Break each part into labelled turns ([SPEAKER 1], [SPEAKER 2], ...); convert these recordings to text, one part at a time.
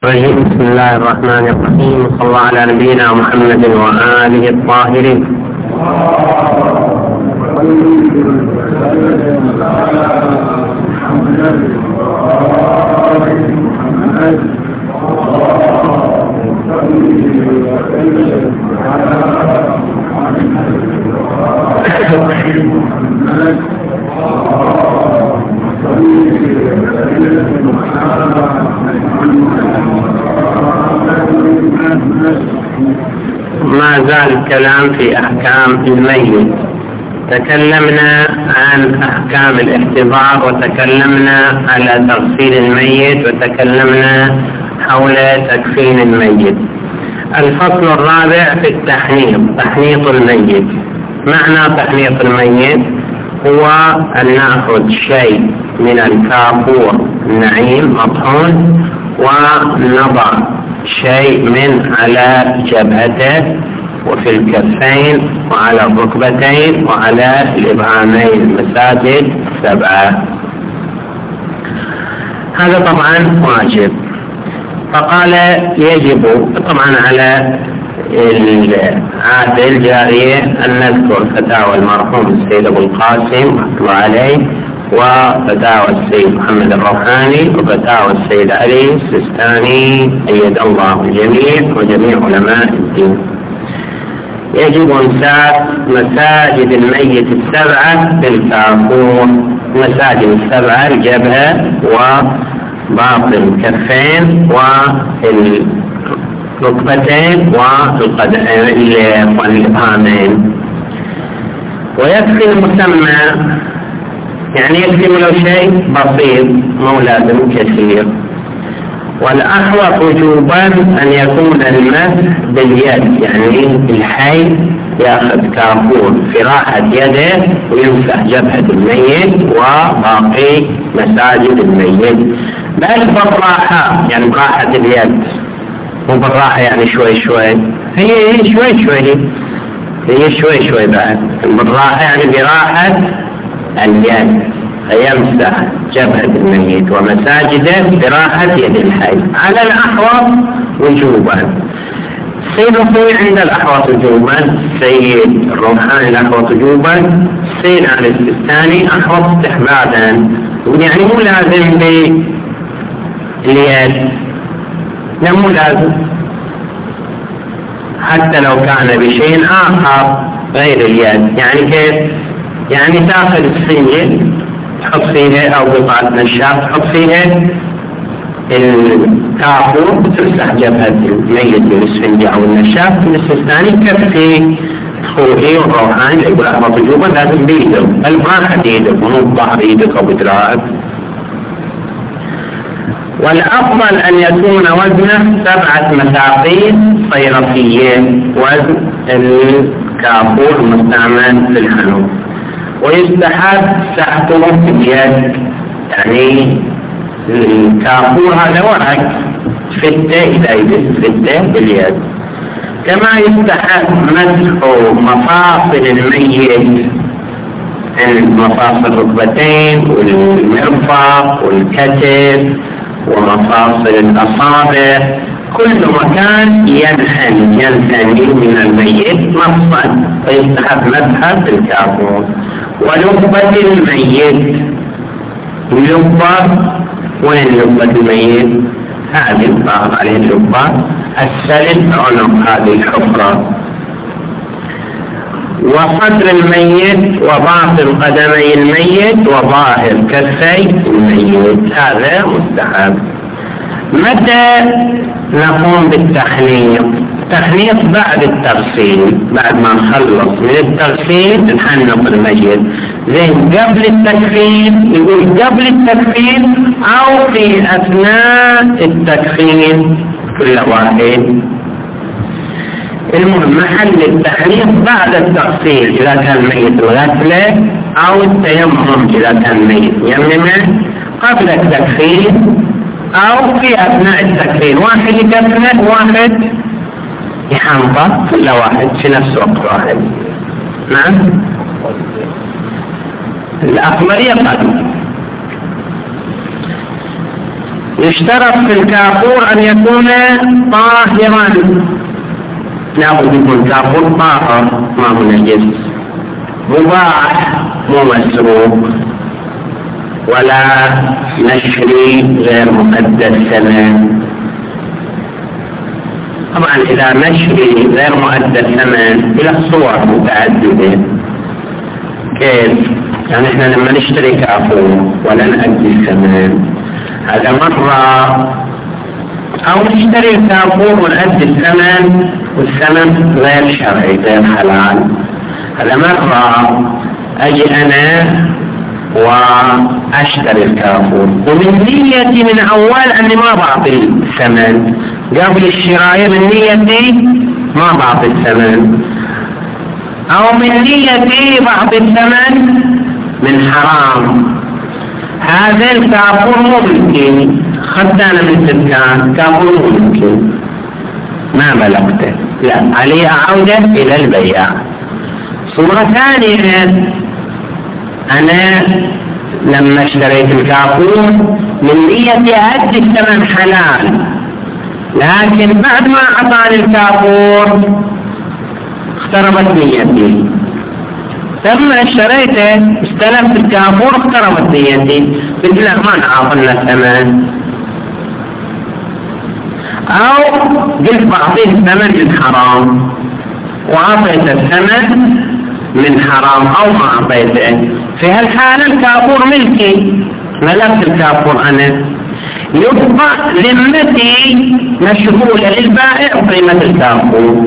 [SPEAKER 1] بسم الله الرحمن الرحيم. صلى الله على نبينا محمد وآله الطاهرين. ما زال الكلام في أحكام الميت. تكلمنا عن أحكام الاحتضار، وتكلمنا على تغسيل الميت، وتكلمنا حول تكفين الميت. الفصل الرابع في التحنيط، تحنيط الميت. معنى تحنيط الميت هو أن نأخذ شيء من الكافور النعيم مطحون ونضع شيء من على جبهته وفي الكفين وعلى الركبتين وعلى الإبهامين المساجد 7. هذا طبعا واجب. فقال يجب طبعا على العادل جارية أن نذكر فتاوى المرحوم السيد أبو القاسم رحمه الله عليه، وفتاوى السيد محمد الروحاني، وفتاوى السيد علي السيستاني أيد الله الجميع وجميع علماء الدين. يجب إمساك مساجد الميت 7 بالكافور، مساجد 7 الجبهة وباطن الكفين والركبتين والإبهامين. ويكفي المسمى، يعني يكفي ولو شيء بسيط مو لازم كثير. والأحوط وجوبا أن يكون المسح باليد، يعني الحي يأخذ كافور في راحة يده ويمسح جبهة الميت وباقي مساجد الميت، بل بالراحة، يعني براحة اليد، مو بالراحة يعني شوي شوي، هي شوي شوي، هي شوي شوي بعد. بالراحة يعني براحة اليد، فيمسح جبهة الميت ومساجده براحة يد الحي على الأحوط وجوبا. السيد الطويل عند الأحوط وجوبا، السيد الروحاني الأحوط وجوبا، السيد علي السيستاني أحوط استحبابا، يعني مو لازم باليد، لا مو لازم، حتى لو كان بشيء آخر غير اليد. يعني كيف؟ يعني تأخذ السنجل تحط فيها أو قطعة نشاط تحط فيها الكافور وتمسح جبهة الميت بالسفنجة أو النشاط. بالنسبة الثاني كفي خوفي والروحاني يقول أحبط وجوبا لازم بيدك، البراحة بيدك مو بظهر ايدك أو بدراعك. والأفضل أن يكون وزنه 7 مثاقيل صيرفيين، وزن الكافور المستعمل في الحنوط. ويستحب سحبه باليد، يعني الكافور هذا ورق فته إذا يدس فته باليد. كما يستحب مسح مفاصل الميت، مفاصل الركبتين والمرفق والكتف ومفاصل الأصابع، كل مكان ينثني من الميت مفصل، فيستحب مسحه بالكافور. ولقبة الميت، اللقبة وين لقبة الميت؟ هذه الظاهر عليه اللقبة، السلب عنق هذه الحفرة. وصدر الميت وباطن قدمي الميت وظاهر كفي الميت، هذا مستحب. متى نقوم بالتحنيط؟ التحنيط بعد التغسيل، بعد ما نخلص من التغسيل نحنط الميت. زين قبل التكفين؟ يقول قبل التكفين أو في أثناء التكفين، كل واحد. المهم محل التحنيط بعد التغسيل إذا كان الميت الغسلة، أو التيمم إذا كان الميت يممه، قبل التكفين أو في أثناء التكفين. واحد يكفنه واحد يحنطه، كل واحد في نفس وقت واحد. نعم، الأخمرية قبل. يشترط في الكافور أن يكون طاهرا، لابد يكون كافور طاهر ما هو نجس، مباح مو مسروق، ولا نشري غير مؤدى الثمن. طبعا إذا نشري غير مؤدى الثمن إلى صور متعددة. كيف؟ يعني إحنا لما نشتري كافور ولا نؤدي الثمن هذا مرة، أو نشتري الكافور ونؤدي الثمن والثمن غير شرعي غير حلال، هذا مرة أجي أنا وأشتري الكافور ومن نيتي من أول أني ما بعطي الثمن، قبل الشراء من نيتي ما بعطي الثمن، أو من نيتي بعطي الثمن من حرام، هذا الكافور مو ملكي، خدت أنا من سكان كافور مو ملكي ما ملكته، لا علي عودة إلى البيع. صورة ثانية، أنا لما اشتريت الكافور من نيتي أدي الثمن حلال، لكن بعد ما أعطاني الكافور اختربت نيتي، لما اشتريته استلمت الكافور اختربت نيتي، قلت له ما نعطينا الثمن، أو قلت بعطيه الثمن من حرام وأعطيت الثمن من حرام أو ما أعطيته، في هالحالة الكافور ملكي، ملكت الكافور أنا، يبقى ذمتي مشغولة للبائع قيمة الكافور،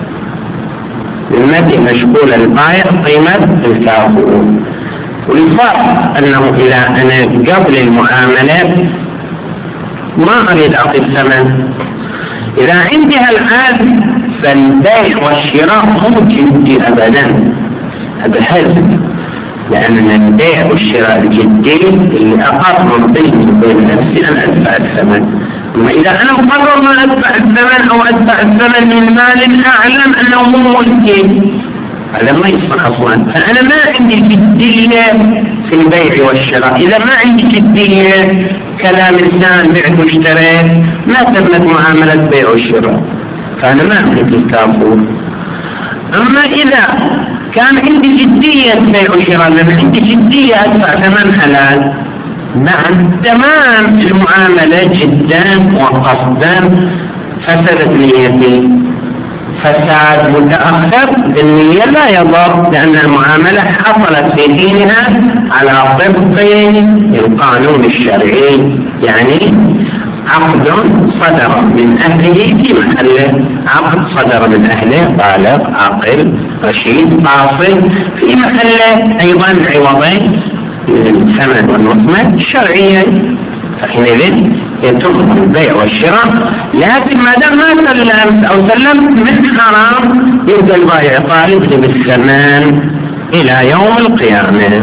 [SPEAKER 1] ذمتي مشغولة للبائع قيمة الكافور. والفرق أنه إذا أنا قبل المعاملة ما أريد أعطي الثمن، إذا عندي هالحال فالبيع والشراء ممكن جدي أبدا، هذا حلو، لأن البيع والشراء الجدي اللي أقر من بين نفسي أن أدفع الثمن. أما إذا أنا مقرر ما أدفع الثمن أو أدفع الثمن من مال أعلم أنه مو ملكي، هذا ما يصلح أصلا. فأنا ما عندي جدية في البيع والشراء، إذا ما عندي جدية كلام إنسان بعت واشتريت ما تمت معاملة بيع والشراء، فأنا ما أملك الكافور. أما إذا كان عندي جدية بيع وشراء، لما عندي جدية أدفع ثمن حلال، مع تمام المعاملة جدا وقصدا فسدت نيتي، فساد متأخر بالنية لا يضر، لأن المعاملة حصلت في حينها على طبق القانون الشرعي، يعني عقد صدر من أهله في محله، عقد صدر من أهله بالغ عاقل رشيد قاصد في محله، أيضا عوضين الثمن والنصمة الشرعية، فحينئذ يتم البيع والشراء. لكن ما دام ما سلمت أو سلمت من حرام يبقى البائع طالب بالثمن إلى يوم القيامة.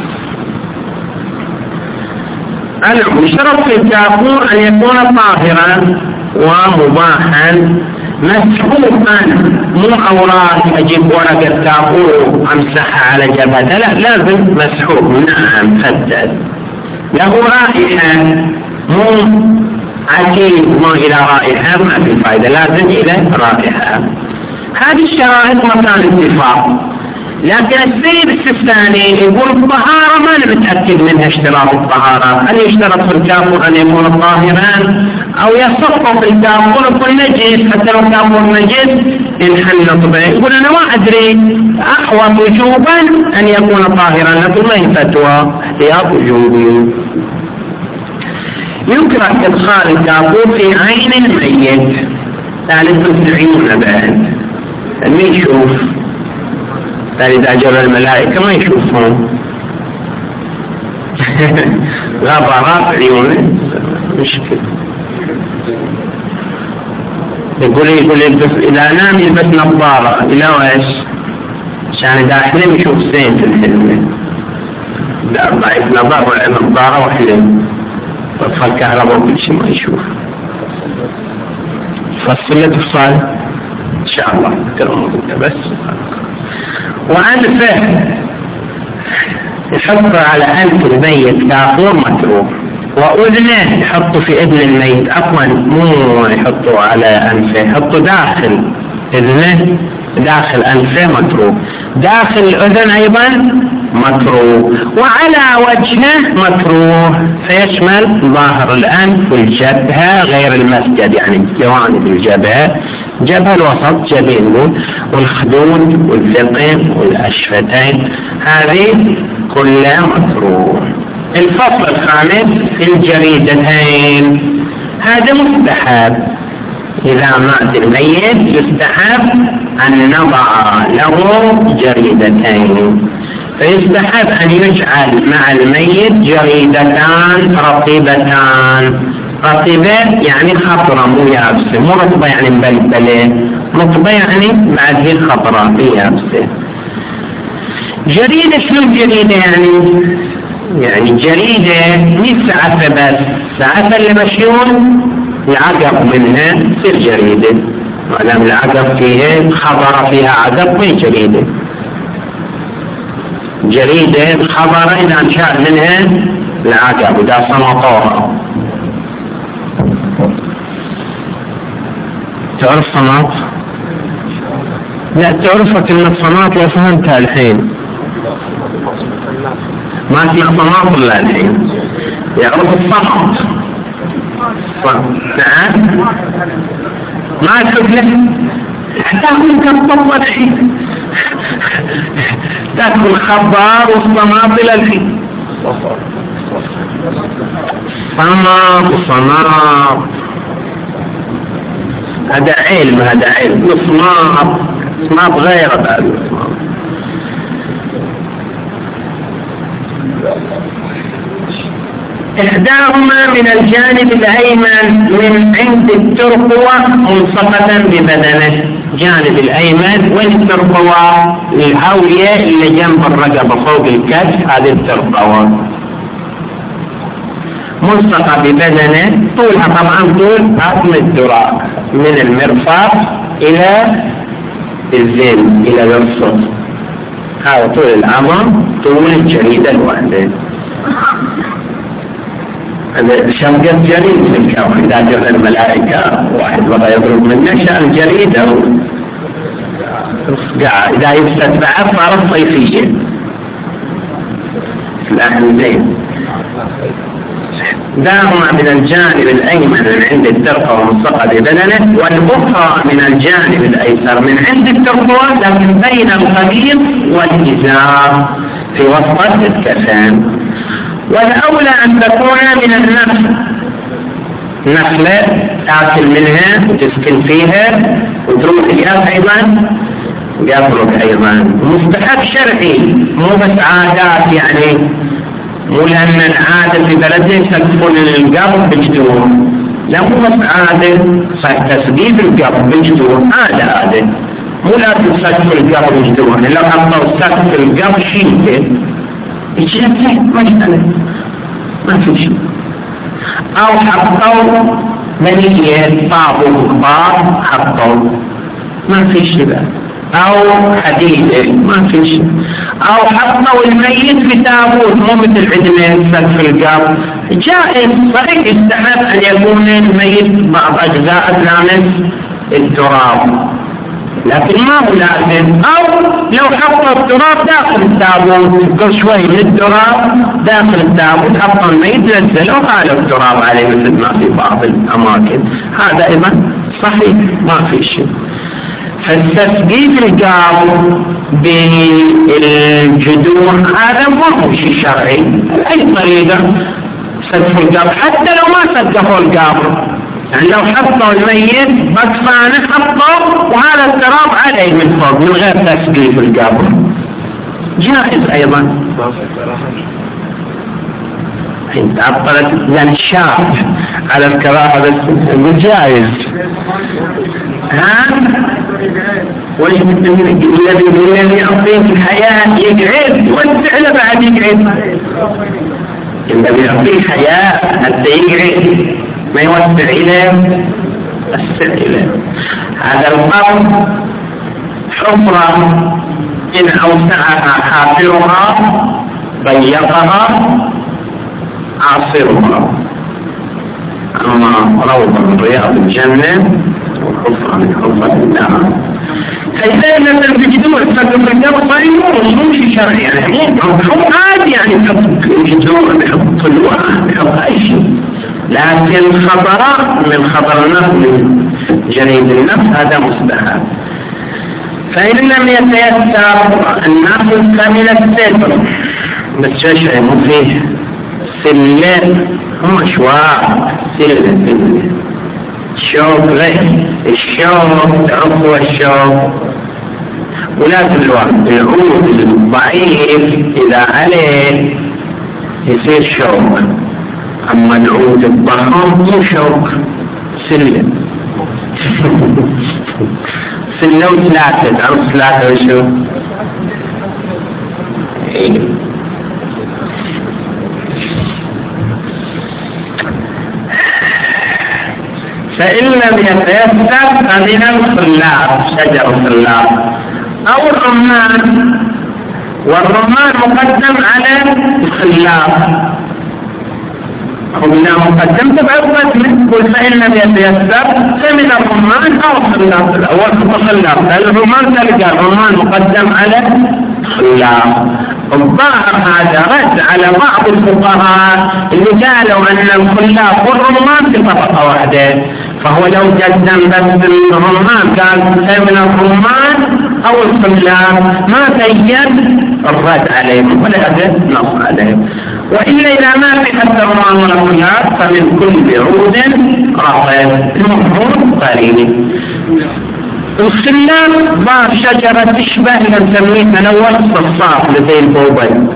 [SPEAKER 1] الشرط في الكافور أن يكون طاهرا ومباحا مسحوقا، مو أوراق أجيب ورقة كافور أمسحها على جبهته، لا، لازم مسحوق، نعم مسدد، له رائحة، مو عجيب ما إلى رائحة ما في فائدة، لازم إلى رائحة. هذه الشرائط مكان اتفاق. لكن السيد السيستاني يقول الطهارة ما نتأكد منها اشتراط الطهارة، هل يشترط في الكافور أن يكون طاهرا أو يصف في الكافور يكون نجس، حتى لو كافور نجس ينحل طبعه. يقول أنا ما أدري، أحوط وجوبا أن يكون طاهرا، لكن ما هي فتوى، احتياط وجوبي. يكره إدخال الكافور في عين الميت، ثالث العيون بعد ما يشوف، إذا جرى الملائكة ما يشوفون غبرات عيونه مشكلة. يقول إذا نام يلبس نظارة، إلى وإيش؟ عشان إذا أحلم يشوف زين في الحلم، لا ضعيف نظارة وحلم، وصل كهرباء وكل شيء ما يشوف. فصلت الصال إن شاء الله بس. وأنفه يحط على أنف الميت كافور متروك، وأذنه يحطوا في أذن الميت، عفوا مو يحطوا على أنفه، يحطوا داخل أذنه، داخل أنفه متروك، داخل الأذن أيضا مكروه، وعلى وجهه مكروه، فيشمل ظاهر الأنف والجبهة غير المسجد، يعني جوانب الجبهة، جبهة الوسط جبين والخدود والذقن والأشفتين، هذه كلها مكروه. الفصل الخامس في الجريدتين، هذا مستحب، إذا مات الميت يستحب أن نضع له جريدتين، فيستحب أن يجعل مع الميت جريدتان رطبتان، رطبة يعني خضرة مو يابسة، مو رطبة يعني مبلبلة، رطبة يعني بعد خضرة مو يابسة. جريدة شنو الجريدة يعني جريدة مش سعفة بس، سعفة اللي مشيون العقب منها تصير جريدة، ولم العقب فيها خضرة فيها عقب مي جريدة، جريدة خضرة إذا انشاء منها العقب ودا صمطوها. تعرف صماط؟ لا تعرف كلمة صماط، لا فهمتها الحين، ما اسمع صماط ولا الحين يعرف الصمت. نعم ما تشوف له تاكل كالطب الحين، تاكل خضار والصماط الى الحين، صماط هذا علم، هذا علم، صماط غير هذا الصماط. إحداهما من الجانب الأيمن من عند الترقوة ملصقة ببدنه، جانب الأيمن والترقوة الهاوية اللي جنب الرقبة فوق الكتف، هذه الترقوة ملصقة ببدنه، طولها طبعا طول عظم الذراع من المرفق إلى الذيل إلى الوسط، هذا طول العظم، طول الجريدة الواحدة. شمقة جريد في الكون، إذا جاء الملائكة واحد بغى يضرب منه شان جريدة قاعد، إذا يفسد بعد صارت صيفية في الأهل زين. داهما من الجانب الأيمن من عند الترقوة وملصقة ببدنه، والأخرى من الجانب الأيسر من عند الترقوة لكن بين القميص والإزار في وسط الكفان. والأولى أن تكون من النخل، نخلة تأكل منها وتسكن فيها وتروح إياها أيضا ويترك أيضا، مستحب شرعي مو بس عادات، يعني مو لأن العادة في بلدنا يسقفون القبر بالجذور، لا مو بس عادة تسقيف القبر بالجذور، عادة مو لازم تسقف القبر بالجذور، لو حطوا سقف القبر شيء يجيب مسألة ما في شيء، أو حطوا منية طابوا كبار حطوا ما في شيء، أو حديدة ما في شيء، أو حطوا الميت في تابوت مو مثل عندنا سقف القبر، جائز صحيح يستحب أن يكون الميت بعض أجزاء لامس التراب، لكن ما هو لازم. أو لو حطوا التراب داخل التابوت، قل شوي من التراب داخل التابوت، حطوا الميت نزلوا وقالوا التراب عليه مثل ما في بعض الأماكن، هذا أيضا صحيح ما في شيء. فالتسقيف القبر بالجذور هذا ما هو شيء شرعي، أي طريقة سقف القبر حتى لو ما سقفوا القبر، يعني لو حطوا الميت بطفانه حطوا وهذا التراب عليه من فوق من غير تسقيف القبر جائز أيضا. انت عطلت لنشاف على الكراهة بس جائز. والذي يعطيه في الحياة يقعد والفعل بعد يقعد، الذي يعطيه حياة حتى يقعد ما يوسع إليه السر إليه. هذا القبر حفرة إن أوسعها حافرها ضيقها عاصرها، أما روضة من رياض الجنة وحفرة من حفرة النار. فإذا لم تجدون الفرق في الجو صحيح مش شرعي يعني هم عادي يعني يجدون بحب طلوع بحب أي شيء، لكن خطر من خطر النفس من جريد النفس هذا مستحب. فإن لم يتيسر النفس فمن الستر، بس شيء مو فيه سلة هم أشواق سلة الشوق غير الشوق تعرفوا الشوق ولا الوقت العود الضعيف إذا عليه يصير شوق، أما العود الضخم مو شوق سلة. سلة وثلاثة تعرف ثلاثة وشو؟ فإن لم يتيسر فمن الخلاف شجر الخلاف أو الرمان، والرمان مقدم على الخلاف قلنا مقدم تبعث منه. فإن لم يتيسر فمن الرمان أو الخلاف الأول الخلاف. الرمان تلقى الرمان مقدم على الخلاف. الظاهر هذا رد على بعض الفقهاء اللي قالوا أن الخلاف والرمان في طبقة واحدة، فهو لو قدم بس الرمان قال من الرمان أو الخلاف ما بين الرد عليهم ولا أبد نص عليهم. وإلا إذا ما في حتى الرمان ولا الخلاف فمن كل عود رطب المفروض قليل. الخلاف بعض شجرة تشبه نسميها نوع خصاف لزي البوبل،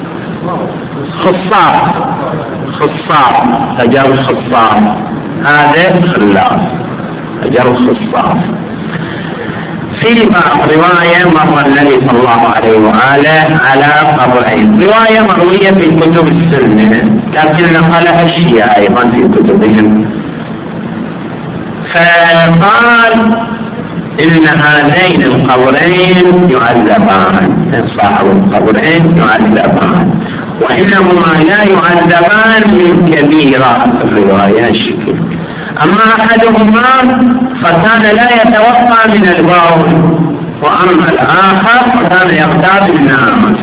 [SPEAKER 1] خصاف شجر الخصاف هذا خلاف شجر الخصاف. في رواية مر النبي صلى الله عليه وآله على قبرين، رواية مروية في كتب السنة لكن نقلها الشيعة أيضا في كتبهم، فقال إن هذين القبرين يعذبان، صاحب القبرين يعذبان، وإنهما لا يعذبان من كبيرة الرواية الشكل. أما أحدهما فكان لا يتوقع من البول، وأما الآخر فكان يغتاب الناس.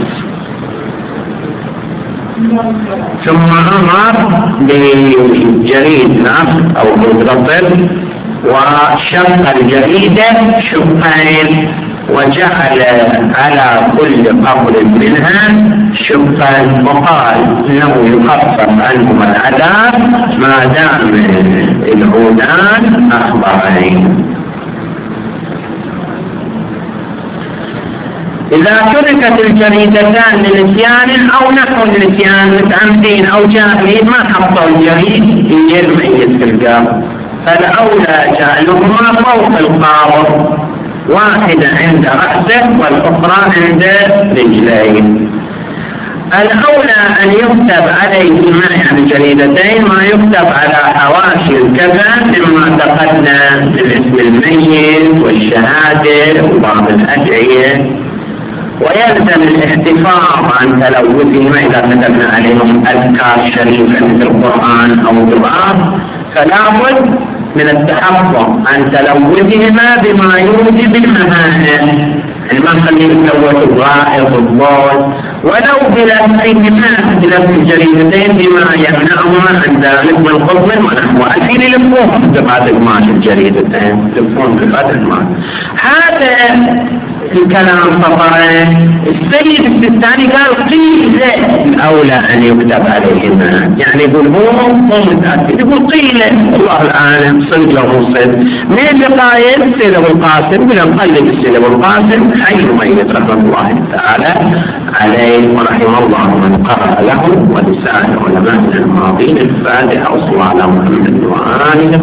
[SPEAKER 1] ثم أمر بجريد نفس أو مضرب وشق الجريدة شقين وجعل على كل قبر منها شقا، وقال انه يخفف عنهم العذاب ما دام العودان اخضرين. إذا تركت الجريدتان لنسيان أو نحو النسيان متعمدين أو جاهلين ما حطوا الجريد يرمي في القبر، فالأولى جعلهما فوق القبر، واحدة عند رأسه والأخرى عند رجليه. الأولى أن يكتب عليهما يعني جريدتين ما يكتب على حواشي الكفن مما تقدم من اسم الميت والشهادة وبعض الأدعية، ويلزم الاحتفاظ عن تلوثهما إذا كتبنا عليهم أذكار شريفة مثل القرآن أو الدعاء، فلا بد من التحفظ عن تلوثهما بما يوجب المهانة، ما نخليه يتلوث الغائط والضوء، ولو بلفظهما بلفظ الجريدتين بما يمنعهما عن ذلك من قبل ونحو أكيد للفوق بقعة الماء الجريدتين للفوق بقعة الماء. هذا الكلام فطرين. السيد السيستاني قال قيل الأولى أن يكتب عليهما، يعني يقول هو متأكد، يقول قيل الله العالم صدق له صدق. من اللي قايل؟ السيد أبو القاسم، بلا نقلب السيد أبو القاسم حي ميت رحمة الله تعالى عليه ورحمه الله من قرأ له ولسان علماء الماضين الفاتحة وصلى الله على محمد وآله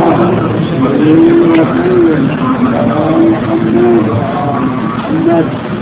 [SPEAKER 1] الطاهرين.